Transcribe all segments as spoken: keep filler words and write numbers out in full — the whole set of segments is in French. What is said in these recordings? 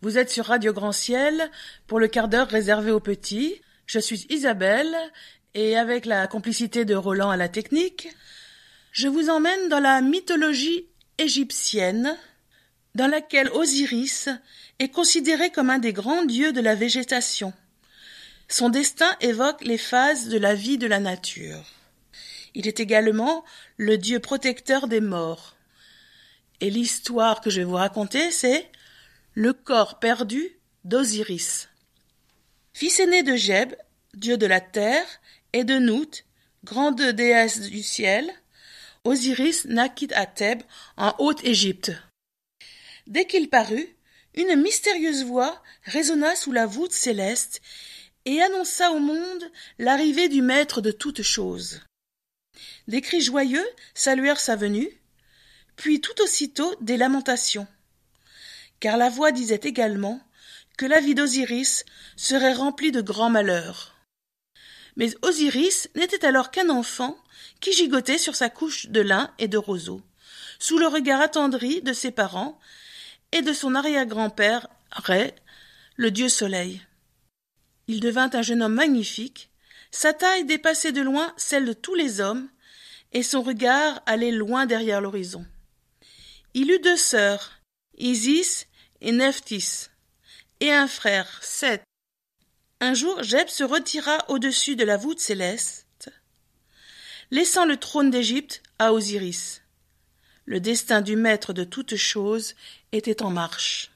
Vous êtes sur Radio Grand Ciel pour le quart d'heure réservé aux petits. Je suis Isabelle et avec la complicité de Roland à la technique, je vous emmène dans la mythologie égyptienne dans laquelle Osiris est considéré comme un des grands dieux de la végétation. Son destin évoque les phases de la vie de la nature. Il est également le dieu protecteur des morts. Et l'histoire que je vais vous raconter, c'est le corps perdu d'Osiris. Fils aîné de Geb, dieu de la terre, et de Nout, grande déesse du ciel, Osiris naquit à Thèbes, en Haute-Égypte. Dès qu'il parut, une mystérieuse voix résonna sous la voûte céleste et annonça au monde l'arrivée du maître de toutes choses. Des cris joyeux saluèrent sa venue, puis tout aussitôt des lamentations, car la voix disait également que la vie d'Osiris serait remplie de grands malheurs. Mais Osiris n'était alors qu'un enfant qui gigotait sur sa couche de lin et de roseaux, sous le regard attendri de ses parents et de son arrière-grand-père Ré, le dieu soleil. Il devint un jeune homme magnifique, sa taille dépassait de loin celle de tous les hommes, et son regard allait loin derrière l'horizon. Il eut deux sœurs, Isis et Nephthys, et un frère, Seth. Un jour, Geb se retira au-dessus de la voûte céleste, laissant le trône d'Égypte à Osiris. Le destin du maître de toutes choses était en marche.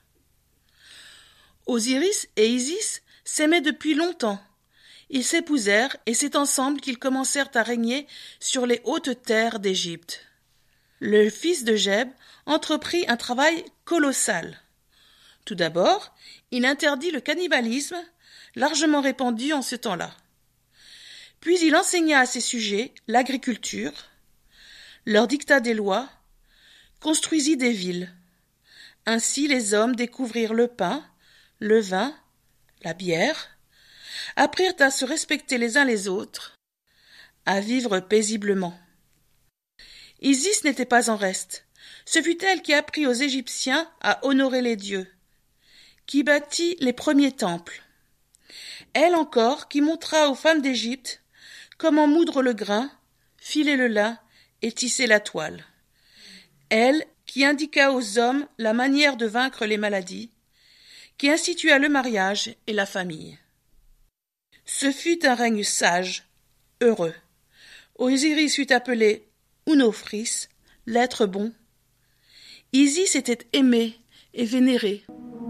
Osiris et Isis s'aimaient depuis longtemps. Ils s'épousèrent et c'est ensemble qu'ils commencèrent à régner sur les hautes terres d'Égypte. Le fils de Geb entreprit un travail colossal. Tout d'abord, il interdit le cannibalisme, largement répandu en ce temps-là. Puis il enseigna à ses sujets l'agriculture, leur dicta des lois, construisit des villes. Ainsi les hommes découvrirent le pain, le vin, la bière, apprirent à se respecter les uns les autres, à vivre paisiblement. Isis n'était pas en reste. Ce fut elle qui apprit aux Égyptiens à honorer les dieux, qui bâtit les premiers temples. Elle encore qui montra aux femmes d'Égypte comment moudre le grain, filer le lin et tisser la toile. Elle qui indiqua aux hommes la manière de vaincre les maladies, qui institua le mariage et la famille. Ce fut un règne sage, heureux. Osiris fut appelé Ounophris, l'être bon. Isis était aimée et vénérée.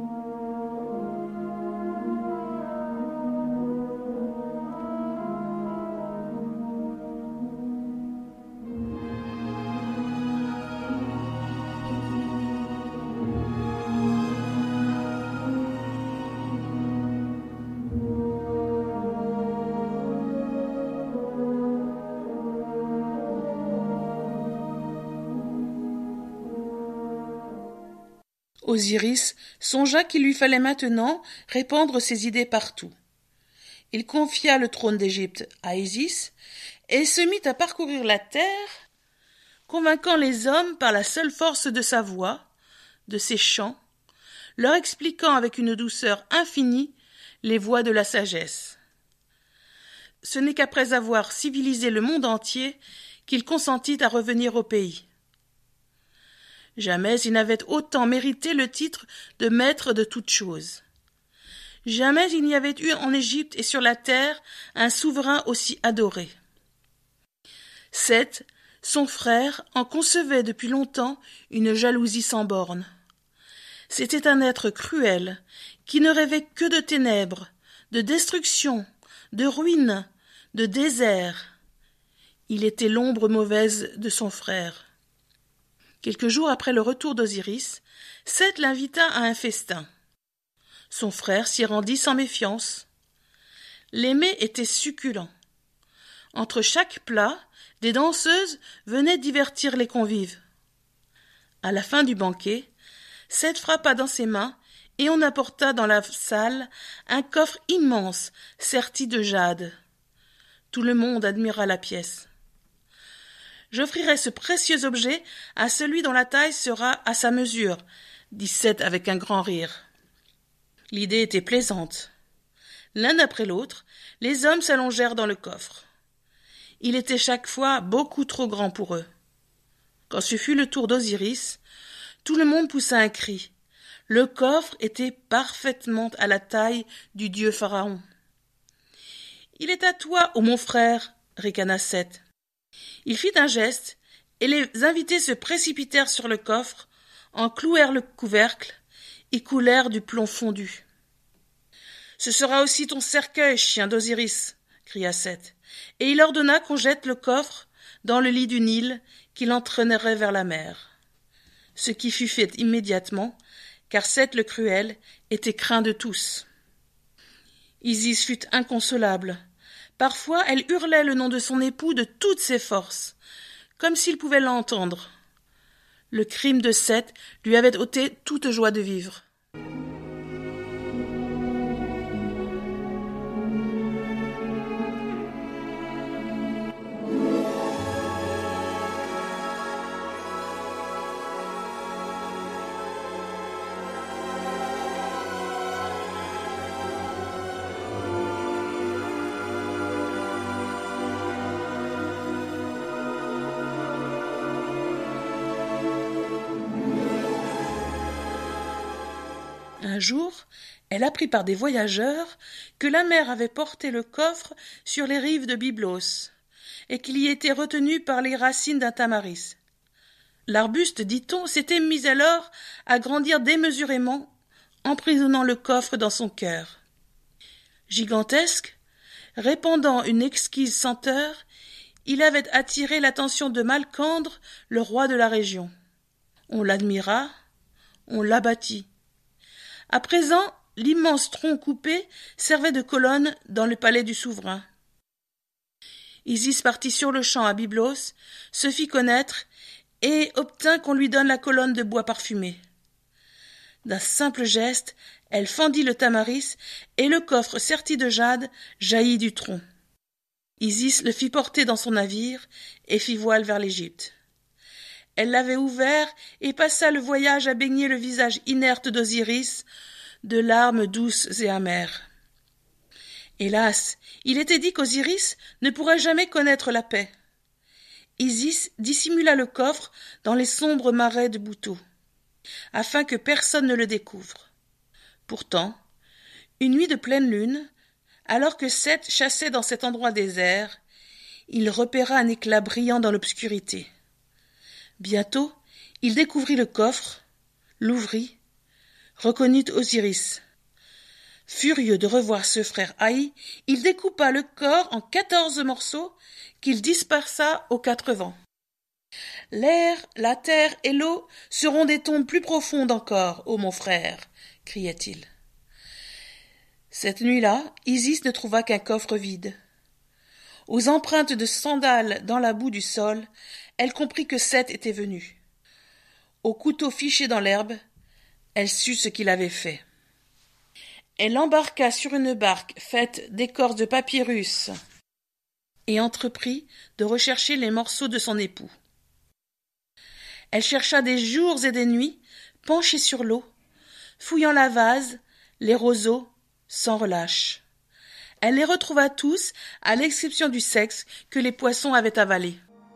Osiris songea qu'il lui fallait maintenant répandre ses idées partout. Il confia le trône d'Égypte à Isis et se mit à parcourir la terre, convainquant les hommes par la seule force de sa voix, de ses chants, leur expliquant avec une douceur infinie les voies de la sagesse. Ce n'est qu'après avoir civilisé le monde entier qu'il consentit à revenir au pays. Jamais il n'avait autant mérité le titre de maître de toutes choses. Jamais il n'y avait eu en Égypte et sur la terre un souverain aussi adoré. Seth, son frère, en concevait depuis longtemps une jalousie sans bornes. C'était un être cruel, qui ne rêvait que de ténèbres, de destruction, de ruines, de désert. Il était l'ombre mauvaise de son frère. Quelques jours après le retour d'Osiris, Seth l'invita à un festin. Son frère s'y rendit sans méfiance. Les mets étaient succulents. Entre chaque plat, des danseuses venaient divertir les convives. À la fin du banquet, Seth frappa dans ses mains et on apporta dans la salle un coffre immense serti de jade. Tout le monde admira la pièce. J'offrirai ce précieux objet à celui dont la taille sera à sa mesure, dit Seth avec un grand rire. L'idée était plaisante. L'un après l'autre, les hommes s'allongèrent dans le coffre. Il était chaque fois beaucoup trop grand pour eux. Quand ce fut le tour d'Osiris, tout le monde poussa un cri. Le coffre était parfaitement à la taille du dieu Pharaon. « Il est à toi, ô mon frère !» ricana Seth. Il fit un geste, et les invités se précipitèrent sur le coffre, en clouèrent le couvercle, et coulèrent du plomb fondu. « Ce sera aussi ton cercueil, chien d'Osiris !» cria Seth, et il ordonna qu'on jette le coffre dans le lit du Nil qui l'entraînerait vers la mer. Ce qui fut fait immédiatement, car Seth le cruel était craint de tous. Isis fut inconsolable. Parfois, elle hurlait le nom de son époux de toutes ses forces, comme s'il pouvait l'entendre. Le crime de Seth lui avait ôté toute joie de vivre. Un jour, elle apprit par des voyageurs que la mer avait porté le coffre sur les rives de Byblos et qu'il y était retenu par les racines d'un tamaris. L'arbuste, dit-on, s'était mis alors à grandir démesurément, emprisonnant le coffre dans son cœur. Gigantesque, répandant une exquise senteur, il avait attiré l'attention de Malcandre, le roi de la région. On l'admira, on l'abattit. À présent, l'immense tronc coupé servait de colonne dans le palais du souverain. Isis partit sur-le-champ à Byblos, se fit connaître et obtint qu'on lui donne la colonne de bois parfumé. D'un simple geste, elle fendit le tamaris et le coffre serti de jade jaillit du tronc. Isis le fit porter dans son navire et fit voile vers l'Égypte. Elle l'avait ouvert et passa le voyage à baigner le visage inerte d'Osiris de larmes douces et amères. Hélas, il était dit qu'Osiris ne pourrait jamais connaître la paix. Isis dissimula le coffre dans les sombres marais de Bouteau, afin que personne ne le découvre. Pourtant, une nuit de pleine lune, alors que Seth chassait dans cet endroit désert, il repéra un éclat brillant dans l'obscurité. Bientôt, il découvrit le coffre, l'ouvrit, reconnut Osiris. Furieux de revoir ce frère haï, il découpa le corps en quatorze morceaux qu'il dispersa aux quatre vents. « L'air, la terre et l'eau seront des tombes plus profondes encore, ô mon frère !» criait-il. Cette nuit-là, Isis ne trouva qu'un coffre vide. Aux empreintes de sandales dans la boue du sol, elle comprit que Seth était venu. Au couteau fiché dans l'herbe, elle sut ce qu'il avait fait. Elle embarqua sur une barque faite d'écorce de papyrus et entreprit de rechercher les morceaux de son époux. Elle chercha des jours et des nuits, penchée sur l'eau, fouillant la vase, les roseaux, sans relâche. Elle les retrouva tous, à l'exception du sexe que les poissons avaient avalé.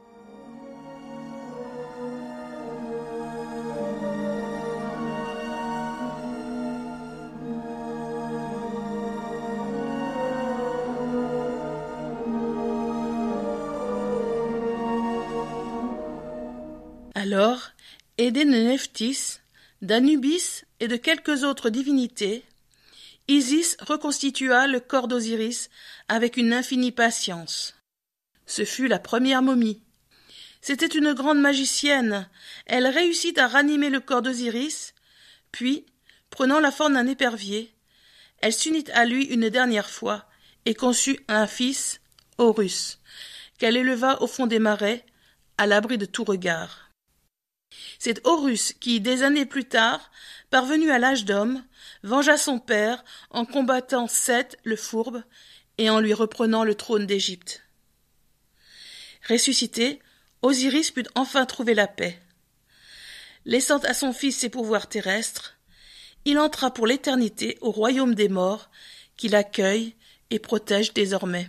Alors, aidée de Nephthys, d'Anubis et de quelques autres divinités, Isis reconstitua le corps d'Osiris avec une infinie patience. Ce fut la première momie. C'était une grande magicienne. Elle réussit à ranimer le corps d'Osiris, puis, prenant la forme d'un épervier, elle s'unit à lui une dernière fois et conçut un fils, Horus, qu'elle éleva au fond des marais, à l'abri de tout regard. C'est Horus qui, des années plus tard, parvenu à l'âge d'homme, vengea son père en combattant Seth le fourbe et en lui reprenant le trône d'Égypte. Ressuscité, Osiris put enfin trouver la paix. Laissant à son fils ses pouvoirs terrestres, il entra pour l'éternité au royaume des morts, qui l'accueille et protège désormais.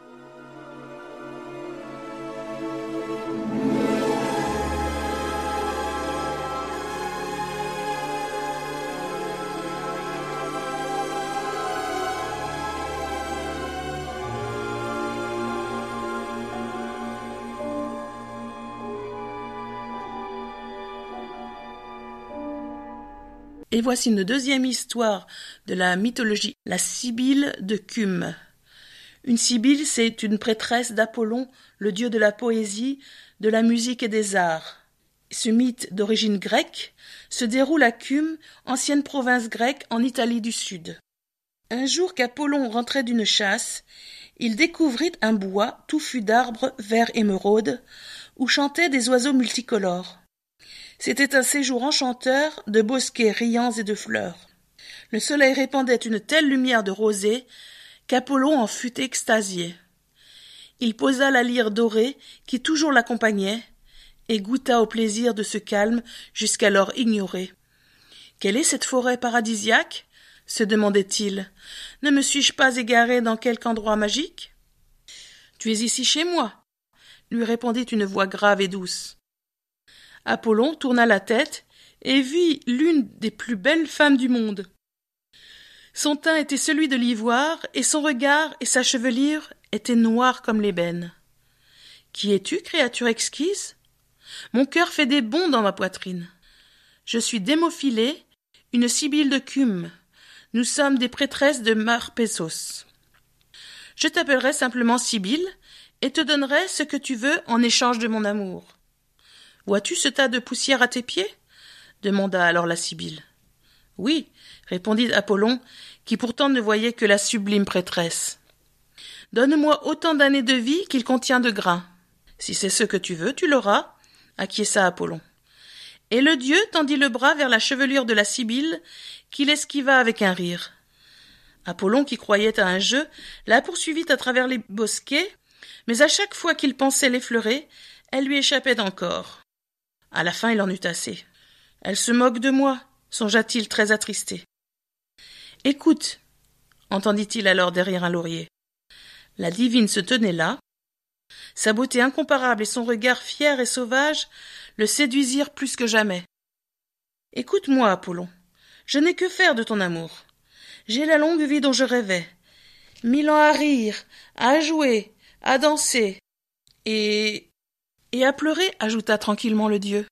Et voici une deuxième histoire de la mythologie, la Sibylle de Cumes. Une Sibylle, c'est une prêtresse d'Apollon, le dieu de la poésie, de la musique et des arts. Ce mythe d'origine grecque se déroule à Cumes, ancienne province grecque en Italie du Sud. Un jour qu'Apollon rentrait d'une chasse, il découvrit un bois touffu d'arbres verts émeraude, où chantaient des oiseaux multicolores. C'était un séjour enchanteur de bosquets riants et de fleurs. Le soleil répandait une telle lumière de rosée qu'Apollon en fut extasié. Il posa la lyre dorée qui toujours l'accompagnait et goûta au plaisir de ce calme jusqu'alors ignoré. « Quelle est cette forêt paradisiaque ?» se demandait-il. « Ne me suis-je pas égaré dans quelque endroit magique ?»« Tu es ici chez moi » lui répondit une voix grave et douce. Apollon tourna la tête et vit l'une des plus belles femmes du monde. Son teint était celui de l'ivoire, et son regard et sa chevelure étaient noirs comme l'ébène. « Qui es-tu, créature exquise ? Mon cœur fait des bonds dans ma poitrine. Je suis Démophilée, une Sibylle de Cumes. Nous sommes des prêtresses de Marpessos. Je t'appellerai simplement Sibylle, et te donnerai ce que tu veux en échange de mon amour. Vois-tu ce tas de poussière à tes pieds ? Demanda alors la Sibylle. Oui, répondit Apollon, qui pourtant ne voyait que la sublime prêtresse. Donne-moi autant d'années de vie qu'il contient de grains. Si c'est ce que tu veux, tu l'auras, acquiesça Apollon. Et le dieu tendit le bras vers la chevelure de la Sibylle, qui l'esquiva avec un rire. Apollon, qui croyait à un jeu, la poursuivit à travers les bosquets, mais à chaque fois qu'il pensait l'effleurer, elle lui échappait encore. À la fin, il en eut assez. « Elle se moque de moi », songea-t-il très attristé. « Écoute » entendit-il alors derrière un laurier. La divine se tenait là. Sa beauté incomparable et son regard fier et sauvage le séduisirent plus que jamais. « Écoute-moi, Apollon, je n'ai que faire de ton amour. J'ai la longue vie dont je rêvais. Mille ans à rire, à jouer, à danser, et... et à pleurer, ajouta tranquillement le dieu.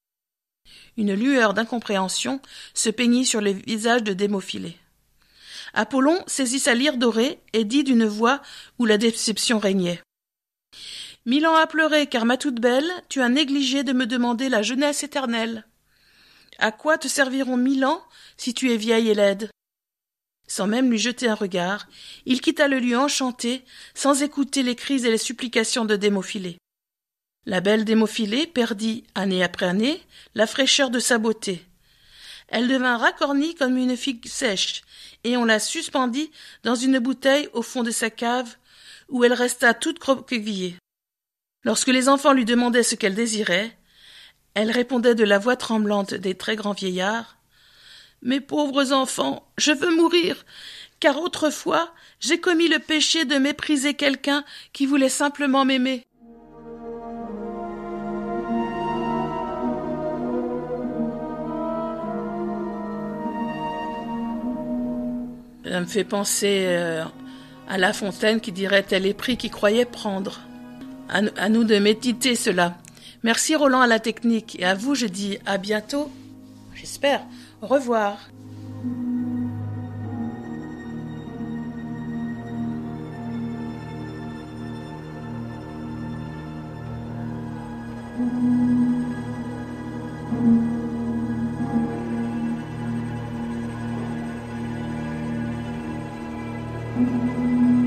Une lueur d'incompréhension se peignit sur les visages de Démophilée. Apollon saisit sa lyre dorée et dit d'une voix où la déception régnait. « Mille ans à pleurer, car ma toute belle, tu as négligé de me demander la jeunesse éternelle. À quoi te serviront mille ans si tu es vieille et laide ?» Sans même lui jeter un regard, il quitta le lieu enchanté, sans écouter les cris et les supplications de Démophilée. La belle Démophilée perdit, année après année, la fraîcheur de sa beauté. Elle devint racornie comme une figue sèche, et on la suspendit dans une bouteille au fond de sa cave, où elle resta toute croquevillée. Lorsque les enfants lui demandaient ce qu'elle désirait, elle répondait de la voix tremblante des très grands vieillards. « Mes pauvres enfants, je veux mourir, car autrefois j'ai commis le péché de mépriser quelqu'un qui voulait simplement m'aimer. » Ça me fait penser euh, à La Fontaine qui dirait « tel est pris qui croyait prendre ». À, à nous de méditer cela. Merci Roland à la technique, et à vous je dis à bientôt, j'espère. Au revoir. Thank you.